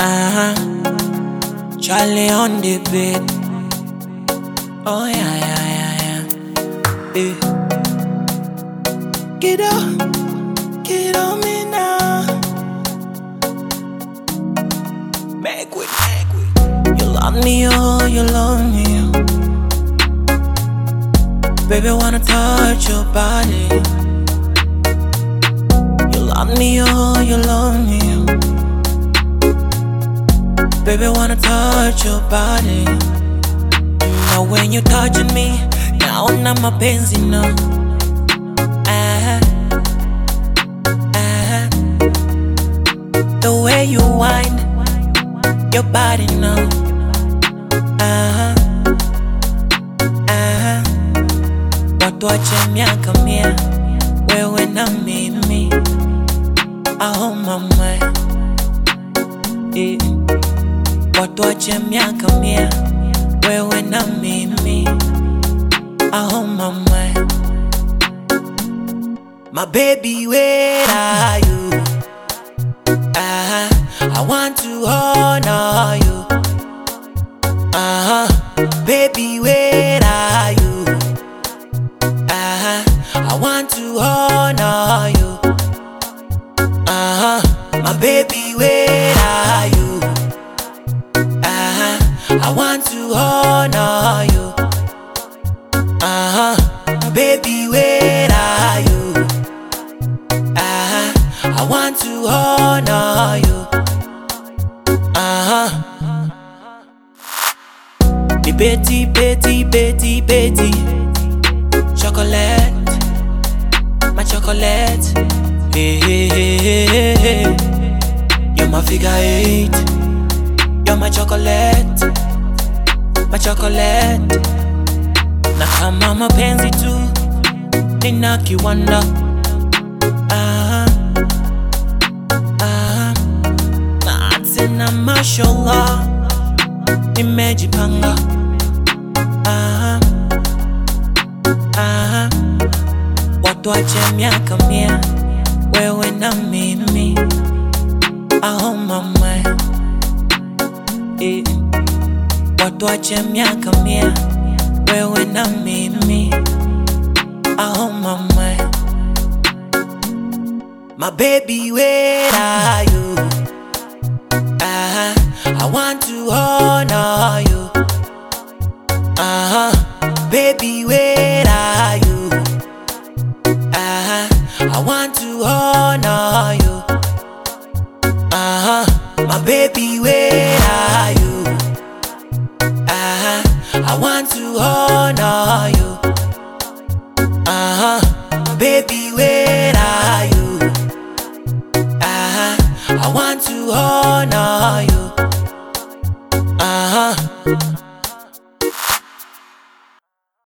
Charlie on the beat. Oh yeah, yeah, yeah, yeah. Eh. Get on me now. Make with. You love me, oh, you love me. Baby, wanna touch your body. You love me, oh, you love me. Baby, wanna touch your body. Now when you touching me, naona mapenzi no. The way you wind your body now. Watu wache miaka mia, wewe na mimi. Oh mama, watu wache miaka mia, wewe na mimi. Oh mama, my baby, where are you? I want to honor you. Baby, where are you? I want to honor you. My baby, where are you? I want to honor you. Baby, where are you? I want to honor you. The Betty, Betty, Betty, Betty. Chocolate, my chocolate. Hey, hey, hey, hey, hey. You're my figure 8. You're my chocolate, my chocolate. Na kama mapenzi tu nina kiwanda. Na tena mashallah nimejipanga. Watu wache miaka mia, wewe na mimi. Oh mama, watu wache miaka mia, wewe na mimi. Oh mama, my baby, where are you? I want to honor you. Baby, where are you? I want to honor you. My baby, where are you? I want to honor you. Baby,